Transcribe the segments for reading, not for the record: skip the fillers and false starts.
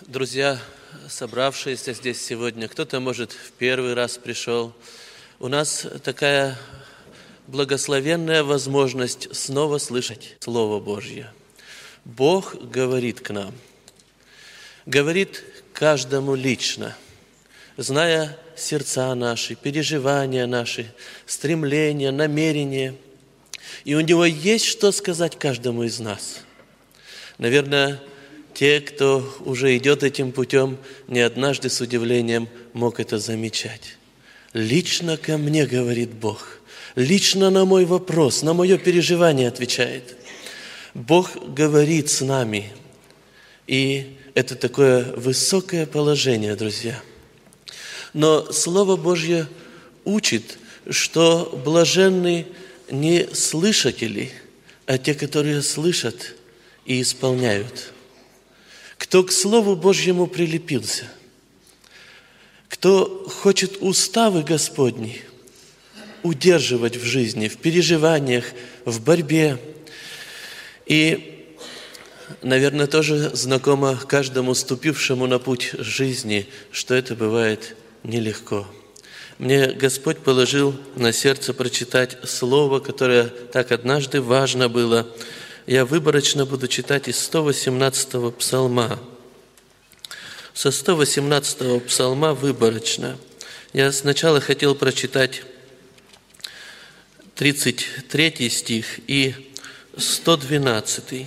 Друзья, собравшиеся здесь сегодня, кто-то, может, в первый раз пришел. У нас такая благословенная возможность снова слышать Слово Божье. Бог говорит к нам, говорит каждому лично, зная сердца наши, переживания наши, стремления, намерения. И у Него есть что сказать каждому из нас. Наверное, те, кто уже идет этим путем, не однажды с удивлением мог это замечать. Лично ко мне говорит Бог. Лично на мой вопрос, на мое переживание отвечает. Бог говорит с нами. И это такое высокое положение, друзья. Но Слово Божье учит, что блаженны не слышатели, а те, которые слышат и исполняют. Кто к Слову Божьему прилепился, кто хочет уставы Господни удерживать в жизни, в переживаниях, в борьбе. И, наверное, тоже знакомо каждому ступившему на путь жизни, что это бывает нелегко. Мне Господь положил на сердце прочитать слово, которое так однажды важно было. Я выборочно буду читать из 118-го псалма. Со 118-го псалма выборочно. Я сначала хотел прочитать 33 стих и 112.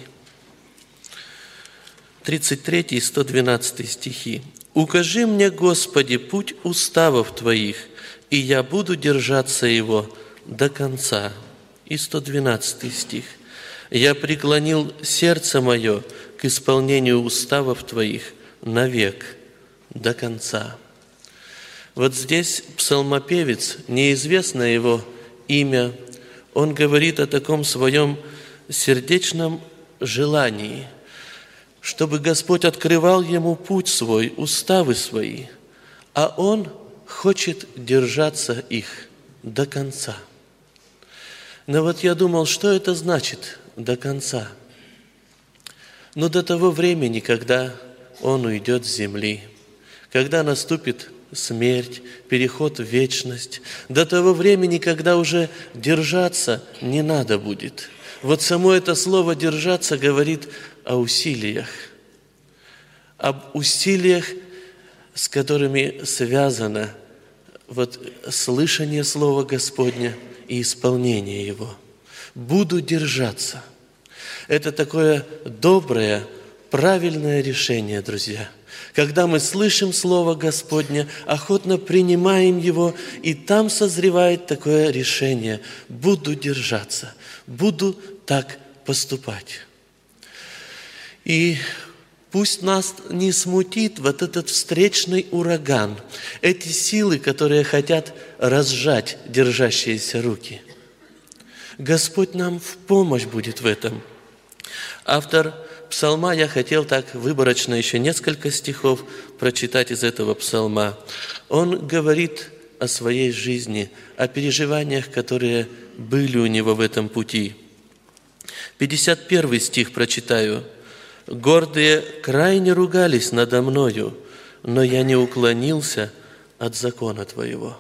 33 и 112 стихи. «Укажи мне, Господи, путь уставов Твоих, и я буду держаться его до конца». И 112 стих. «Я преклонил сердце мое к исполнению уставов Твоих навек, до конца». Вот здесь псалмопевец, неизвестно его имя, он говорит о таком своем сердечном желании, чтобы Господь открывал ему путь свой, уставы свои, а он хочет держаться их до конца. Но вот я думал, что это значит до конца? Но до того времени, когда он уйдет с земли, когда наступит смерть, переход в вечность, до того времени, когда уже держаться не надо будет. Вот само это слово «держаться» говорит о усилиях, об усилиях, с которыми связано вот слышание Слова Господня и исполнение Его. Буду держаться. Это такое доброе, правильное решение, друзья. Когда мы слышим Слово Господне, охотно принимаем его, и там созревает такое решение. Буду держаться, буду так поступать. И пусть нас не смутит вот этот встречный ураган, эти силы, которые хотят разжать держащиеся руки. Господь нам в помощь будет в этом. Автор псалма, я хотел так выборочно еще несколько стихов прочитать из этого псалма. Он говорит о своей жизни, о переживаниях, которые были у него в этом пути. 51 стих прочитаю. «Гордые крайне ругались надо мною, но я не уклонился от закона Твоего».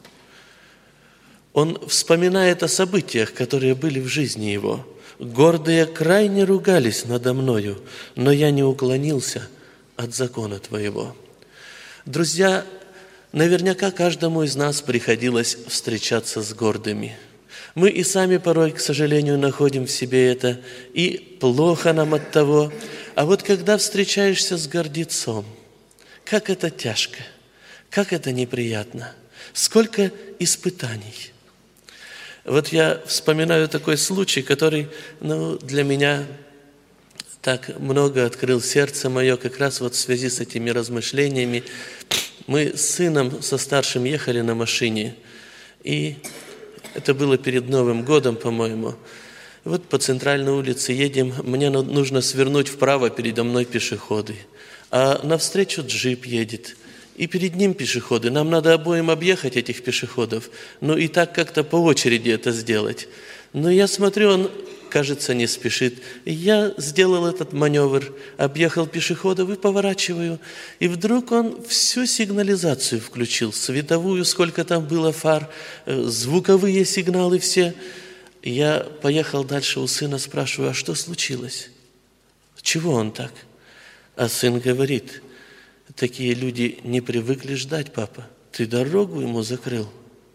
Он вспоминает о событиях, которые были в жизни его. «Гордые крайне ругались надо мною, но я не уклонился от закона Твоего». Друзья, наверняка каждому из нас приходилось встречаться с гордыми. Мы и сами порой, к сожалению, находим в себе это, и плохо нам от того. А вот когда встречаешься с гордецом, как это тяжко, как это неприятно, сколько испытаний. Вот я вспоминаю такой случай, который для меня так много открыл сердце мое, как раз вот в связи с этими размышлениями. Мы с сыном, со старшим, ехали на машине, и это было перед Новым годом, по-моему. Вот по центральной улице едем, мне нужно свернуть вправо, передо мной пешеходы, а навстречу джип едет. И перед ним пешеходы. Нам надо обоим объехать этих пешеходов. И так как-то по очереди это сделать. Но я смотрю, он кажется, не спешит. И я сделал этот маневр, объехал пешеходов и поворачиваю. И вдруг он всю сигнализацию включил, световую, сколько там было фар, звуковые сигналы все. Я поехал дальше у сына, спрашиваю, а что случилось? Чего он так? А сын говорит, такие люди не привыкли ждать, папа. Ты дорогу ему закрыл.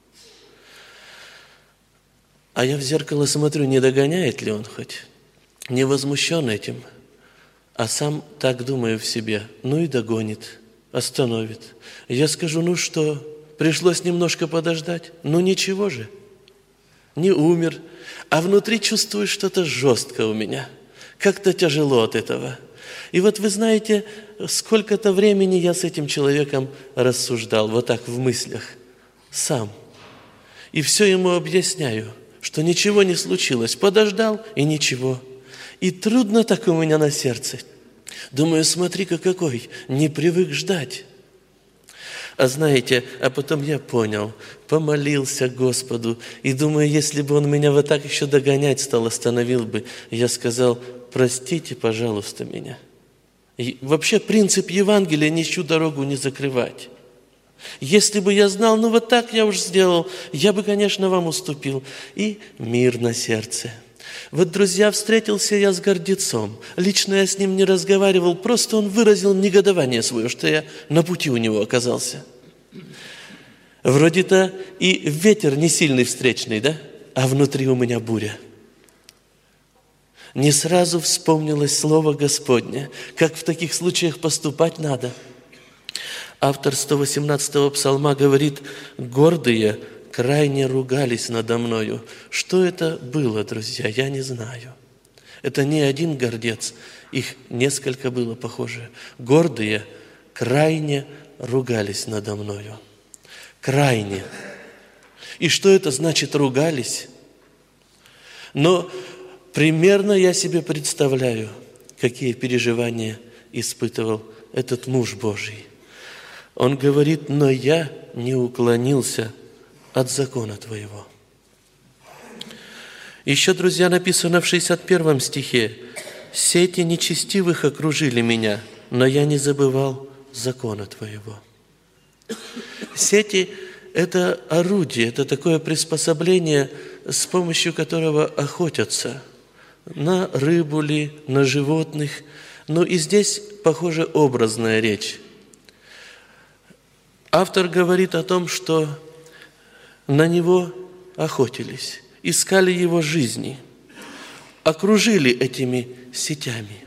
А я в зеркало смотрю, не догоняет ли он хоть? Не возмущен этим. А сам так думаю в себе, ну и догонит, остановит. Я скажу, ну что, пришлось немножко подождать? Ну ничего же, не умер. А внутри чувствую что-то жестко у меня. Как-то тяжело от этого. И вот вы знаете, сколько-то времени я с этим человеком рассуждал, вот так в мыслях, сам. И все ему объясняю, что ничего не случилось. Подождал, и ничего. И трудно так у меня на сердце. Думаю, смотри-ка какой, не привык ждать. А знаете, а потом я понял, помолился Господу, и думаю, если бы Он меня вот так еще догонять стал, остановил бы, я сказал, простите, пожалуйста, меня. И вообще принцип Евангелия ничью дорогу не закрывать. Если бы я знал, ну вот так я уж сделал, я бы, конечно, вам уступил. И мир на сердце. Вот, друзья, встретился я с гордецом. Лично я с ним не разговаривал, просто он выразил негодование свое, что я на пути у него оказался. Вроде-то и ветер не сильный встречный, да? А внутри у меня буря. Не сразу вспомнилось слово Господне, как в таких случаях поступать надо. Автор 118-го псалма говорит, «Гордые крайне ругались надо мною». Что это было, друзья, я не знаю. Это не один гордец, их несколько было похоже. Гордые крайне ругались надо мною. Крайне. И что это значит ругались? Но примерно я себе представляю, какие переживания испытывал этот муж Божий. Он говорит, но я не уклонился от закона Твоего. Еще, друзья, написано в 61 стихе, «Сети нечестивых окружили меня, но я не забывал закона Твоего». Сети – это орудие, это такое приспособление, с помощью которого охотятся на рыбу ли, на животных. Но и здесь, похоже, образная речь. Автор говорит о том, что на него охотились, искали его жизни, окружили этими сетями.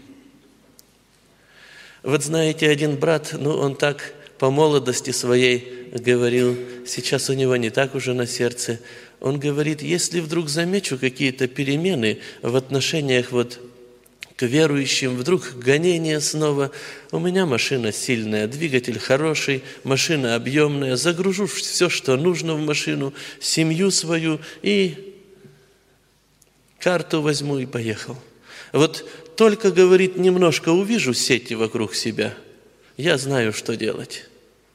Вот знаете, один брат, он так по молодости своей говорил, сейчас у него не так уже на сердце, он говорит, если вдруг замечу какие-то перемены в отношениях к верующим, вдруг гонение снова. У меня машина сильная, двигатель хороший, машина объемная, загружу все, что нужно в машину, семью свою и карту возьму и поехал. Вот только, говорит, немножко увижу сети вокруг себя, я знаю, что делать.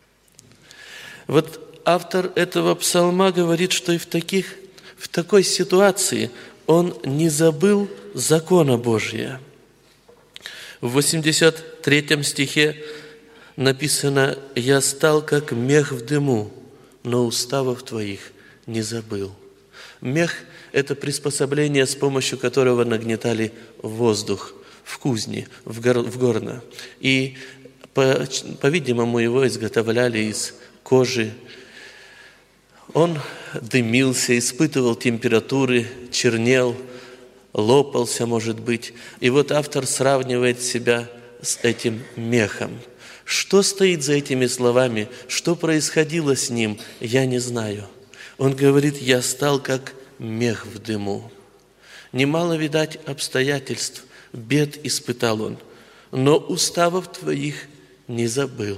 Вот автор этого псалма говорит, что и в такой ситуации он не забыл закона Божия. В 83 стихе написано, «Я стал, как мех в дыму, но уставов Твоих не забыл». Мех – это приспособление, с помощью которого нагнетали воздух в кузне, в горно. И, по-видимому, его изготовляли из кожи. Он дымился, испытывал температуры, чернел, лопался, может быть. И вот автор сравнивает себя с этим мехом. Что стоит за этими словами, что происходило с ним, я не знаю. Он говорит, я стал как мех в дыму. Немало, видать, обстоятельств, бед испытал он, но уставов Твоих не забыл.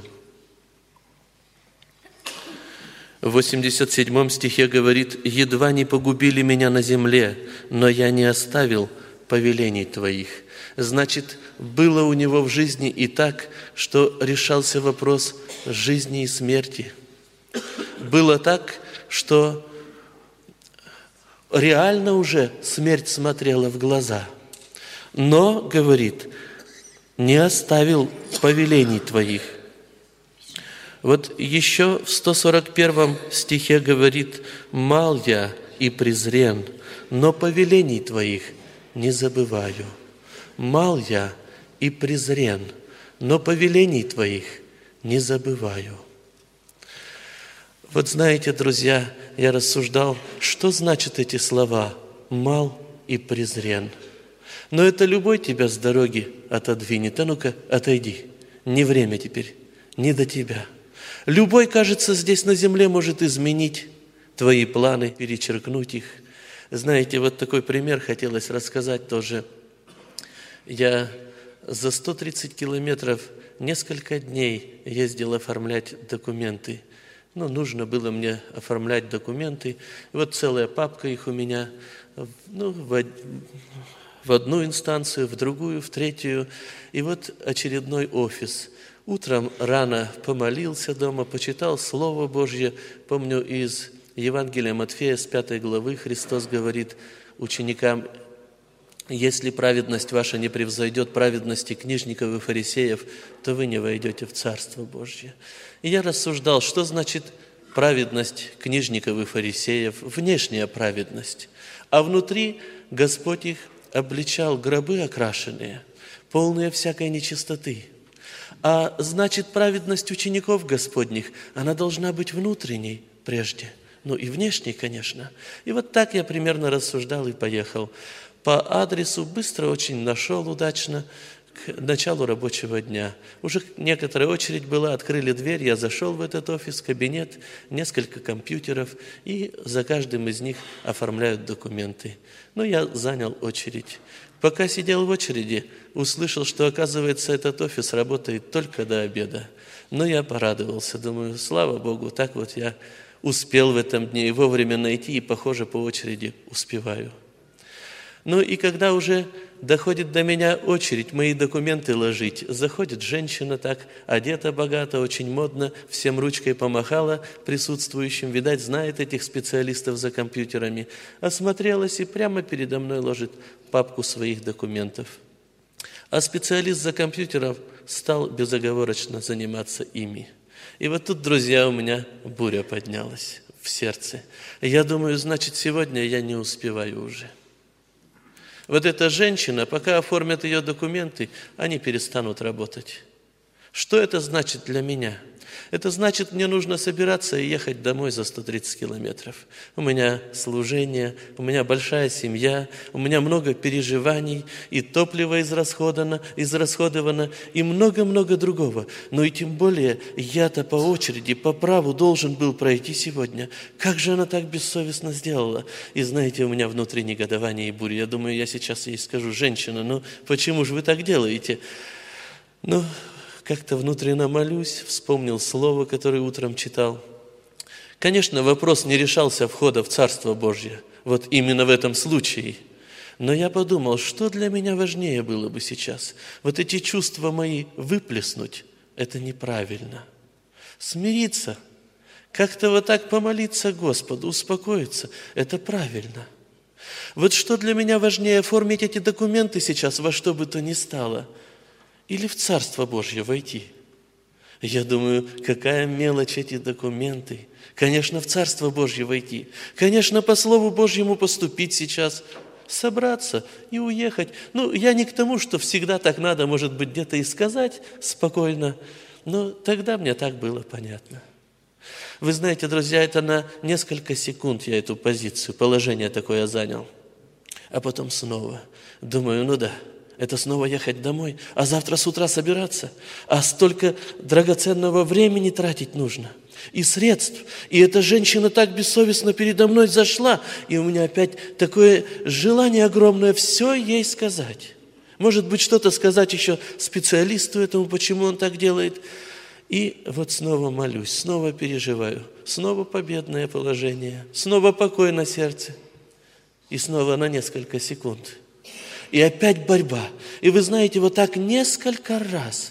В 87 стихе говорит, «Едва не погубили меня на земле, но я не оставил повелений Твоих». Значит, было у него в жизни и так, что решался вопрос жизни и смерти. Было так, что реально уже смерть смотрела в глаза. Но, говорит, не оставил повелений твоих. Вот еще в 141 стихе говорит: «Мал я и презрен, но повелений твоих не забываю». Мал я и презрен, но повелений твоих не забываю. Вот знаете, друзья, я рассуждал, что значат эти слова «мал и презрен». Но это любой тебя с дороги отодвинет. А ну-ка, отойди. Не время теперь, не до тебя. Любой, кажется, здесь на земле может изменить твои планы, перечеркнуть их. Знаете, вот такой пример хотелось рассказать тоже. Я за 130 километров несколько дней ездил оформлять документы. Нужно было мне оформлять документы. И вот целая папка их у меня, в одну инстанцию, в другую, в третью. И вот очередной офис. Утром рано помолился дома, почитал Слово Божье. Помню, из Евангелия Матфея с 5 главы Христос говорит ученикам: «Если праведность ваша не превзойдет праведности книжников и фарисеев, то вы не войдете в Царство Божье». И я рассуждал, что значит праведность книжников и фарисеев, внешняя праведность. А внутри Господь их обличал: гробы окрашенные, полные всякой нечистоты. А значит, праведность учеников Господних, она должна быть внутренней прежде. И внешней, конечно. И вот так я примерно рассуждал и поехал. По адресу быстро очень нашел удачно к началу рабочего дня. Уже некоторая очередь была, открыли дверь, я зашел в этот офис, кабинет, несколько компьютеров, и за каждым из них оформляют документы. Я занял очередь. Пока сидел в очереди, услышал, что, оказывается, этот офис работает только до обеда. Я порадовался, думаю, слава Богу, так вот я успел в этом дне и вовремя найти, и, похоже, по очереди успеваю. И когда уже доходит до меня очередь мои документы ложить, заходит женщина так, одета богато, очень модно, всем ручкой помахала присутствующим, видать, знает этих специалистов за компьютерами, осмотрелась и прямо передо мной ложит папку своих документов. А специалист за компьютером стал безоговорочно заниматься ими. И вот тут, друзья, у меня буря поднялась в сердце. Я думаю, значит, сегодня я не успеваю уже. Вот эта женщина, пока оформят ее документы, они перестанут работать. Что это значит для меня? Это значит, мне нужно собираться и ехать домой за 130 километров. У меня служение, у меня большая семья, у меня много переживаний, и топливо израсходовано, и много-много другого. И тем более я-то по очереди, по праву должен был пройти сегодня. Как же она так бессовестно сделала? И знаете, у меня внутри негодование и буря. Я думаю, я сейчас ей скажу: женщина, почему же вы так делаете? Как-то внутренне молюсь, вспомнил слово, которое утром читал. Конечно, вопрос не решался входа в Царство Божье, вот именно в этом случае. Но я подумал, что для меня важнее было бы сейчас? Вот эти чувства мои выплеснуть – это неправильно. Смириться, как-то вот так помолиться Господу, успокоиться – это правильно. Вот что для меня важнее: оформить эти документы сейчас во что бы то ни стало – или в Царство Божье войти? Я думаю, какая мелочь эти документы. Конечно, в Царство Божье войти. Конечно, по Слову Божьему поступить сейчас, собраться и уехать. Я не к тому, что всегда так надо, может быть, где-то и сказать спокойно, но тогда мне так было понятно. Вы знаете, друзья, это на несколько секунд я эту позицию, положение такое занял. А потом снова думаю, это снова ехать домой, а завтра с утра собираться, а столько драгоценного времени тратить нужно, и средств. И эта женщина так бессовестно передо мной зашла, и у меня опять такое желание огромное все ей сказать. Может быть, что-то сказать еще специалисту этому, почему он так делает. И вот снова молюсь, снова переживаю, снова победное положение, снова покой на сердце, и снова на несколько секунд. И опять борьба. И вы знаете, вот так несколько раз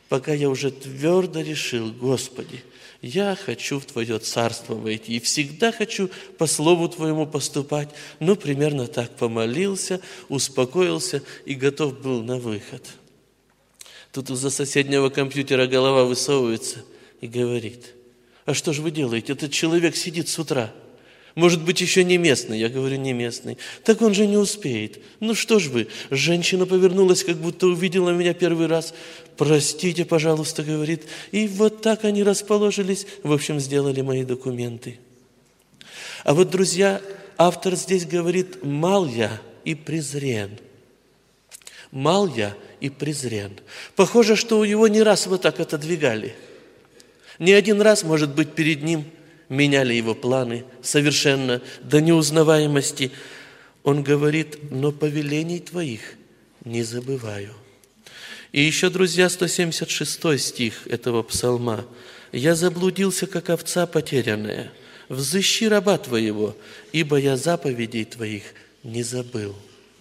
пока я уже твердо решил: Господи, я хочу в Твое Царство войти и всегда хочу по Слову Твоему поступать. Ну, примерно так помолился, успокоился и готов был на выход. Тут из-за соседнего компьютера голова высовывается и говорит: а что же вы делаете? Этот человек сидит с утра. Может быть, еще не местный. Я говорю: не местный. Так он же не успеет. Ну что ж вы? Женщина повернулась, как будто увидела меня первый раз. Простите, пожалуйста, говорит. И вот так они расположились. В общем, сделали мои документы. А вот, друзья, автор здесь говорит: мал я и презрен. Мал я и презрен. Похоже, что у него не раз вот так отодвигали. Не один раз, может быть, перед ним меняли его планы совершенно до неузнаваемости. Он говорит: но повелений Твоих не забываю. И еще, друзья, 176 стих этого псалма. «Я заблудился, как овца потерянная. Взыщи раба Твоего, ибо я заповедей Твоих не забыл».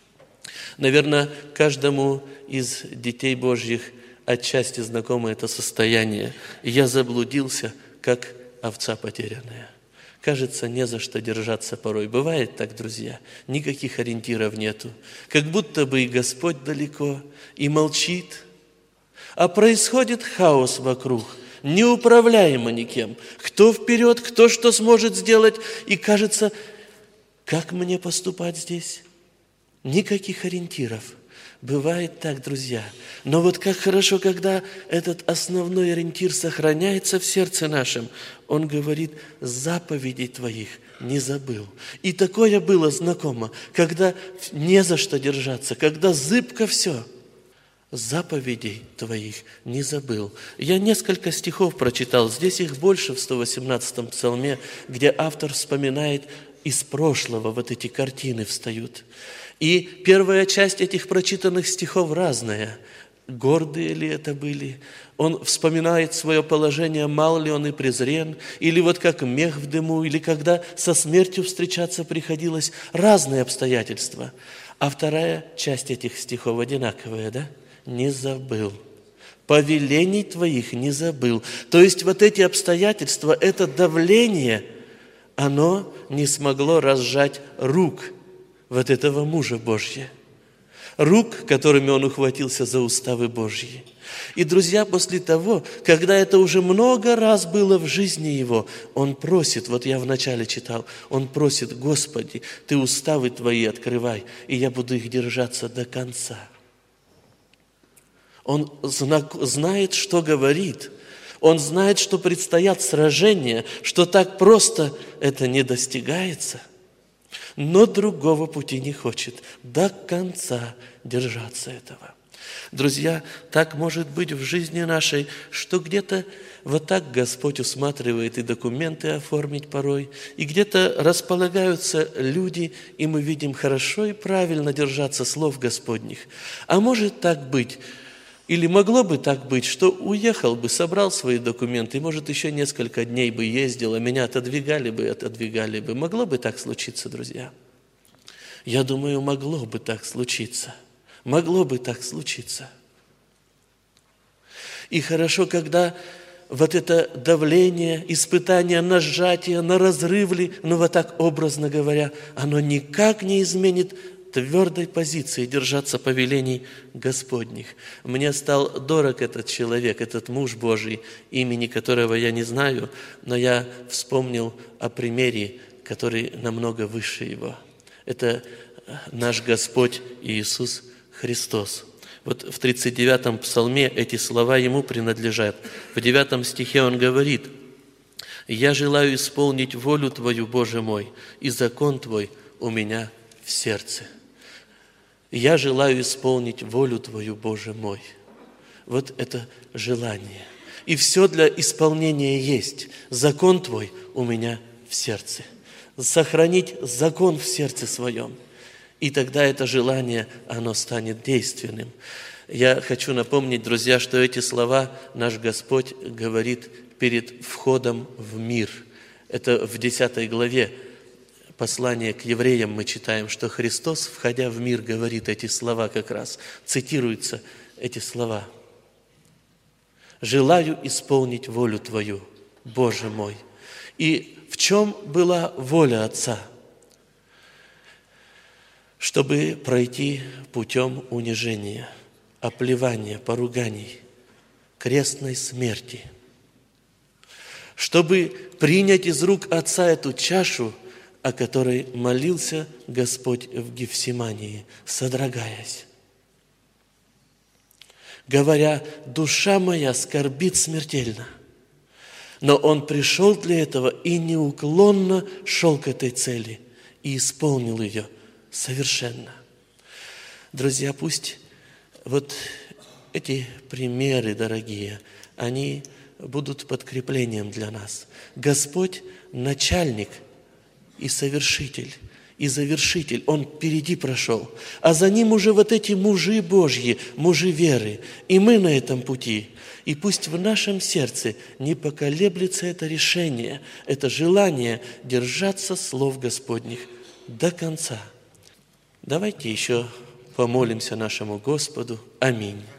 Наверное, каждому из детей Божьих отчасти знакомо это состояние. «Я заблудился, как овца потерянная». Кажется, не за что держаться порой. Бывает так, друзья, никаких ориентиров нету. Как будто бы и Господь далеко, и молчит. А происходит хаос вокруг, неуправляемо никем. Кто вперед, кто что сможет сделать. И кажется, как мне поступать здесь? Никаких ориентиров. Бывает так, друзья. Но вот как хорошо, когда этот основной ориентир сохраняется в сердце нашем. Он говорит: заповедей Твоих не забыл. И такое было знакомо, когда не за что держаться, когда зыбко все. Заповедей Твоих не забыл. Я несколько стихов прочитал. Здесь их больше в 118-м псалме, где автор вспоминает из прошлого, вот эти картины встают. И первая часть этих прочитанных стихов разная. Гордые ли это были? Он вспоминает свое положение, мал ли он и презрен, или вот как мех в дыму, или когда со смертью встречаться приходилось. Разные обстоятельства. А вторая часть этих стихов одинаковая, да? Не забыл. Повелений Твоих не забыл. То есть вот эти обстоятельства, это давление, оно не смогло разжать рук вот этого мужа Божьего, рук, которыми он ухватился за уставы Божьи. И, друзья, после того, когда это уже много раз было в жизни его, он просит, вот я вначале читал, он просит: Господи, Ты уставы Твои открывай, и я буду их держаться до конца. Он знает, что говорит. Он знает, что предстоят сражения, что так просто это не достигается. Но другого пути не хочет до конца держаться этого. Друзья, так может быть в жизни нашей, что где-то вот так Господь усматривает и документы оформить порой, и где-то располагаются люди, и мы видим хорошо и правильно держаться слов Господних. А может так быть, или могло бы так быть, что уехал бы, собрал свои документы, и, может, еще несколько дней бы ездил, а меня отодвигали бы. Могло бы так случиться, друзья? Я думаю, могло бы так случиться. Могло бы так случиться. И хорошо, когда вот это давление, испытание на сжатие, на разрыв ли, ну вот так образно говоря, оно никак не изменит твердой позиции держаться повелений Господних. Мне стал дорог этот человек, этот муж Божий, имени которого я не знаю, но я вспомнил о примере, который намного выше его. Это наш Господь Иисус Христос. Вот в 39-м псалме эти слова Ему принадлежат. В 9 стихе Он говорит: «Я желаю исполнить волю Твою, Боже мой, и закон Твой у меня в сердце». Я желаю исполнить волю Твою, Боже мой. Вот это желание. И все для исполнения есть. Закон Твой у меня в сердце. Сохранить закон в сердце своем. И тогда это желание, оно станет действенным. Я хочу напомнить, друзья, что эти слова наш Господь говорит перед входом в мир. Это в 10 главе послания к евреям мы читаем, что Христос, входя в мир, говорит эти слова как раз. Цитируются эти слова. желаю исполнить волю Твою, Боже мой». И в чем была воля Отца? Чтобы пройти путем унижения, оплевания, поруганий, крестной смерти. Чтобы принять из рук Отца эту чашу, о которой молился Господь в Гефсимании, содрогаясь, говоря: «Душа моя скорбит смертельно». Но Он пришел для этого и неуклонно шел к этой цели и исполнил ее совершенно. Друзья, пусть вот эти примеры, дорогие, они будут подкреплением для нас. Господь – начальник и совершитель, и завершитель. Он впереди прошел. А за Ним уже вот эти мужи Божьи, мужи веры. И мы на этом пути. И пусть в нашем сердце не поколеблется это решение, это желание держаться слов Господних до конца. Давайте еще помолимся нашему Господу. Аминь.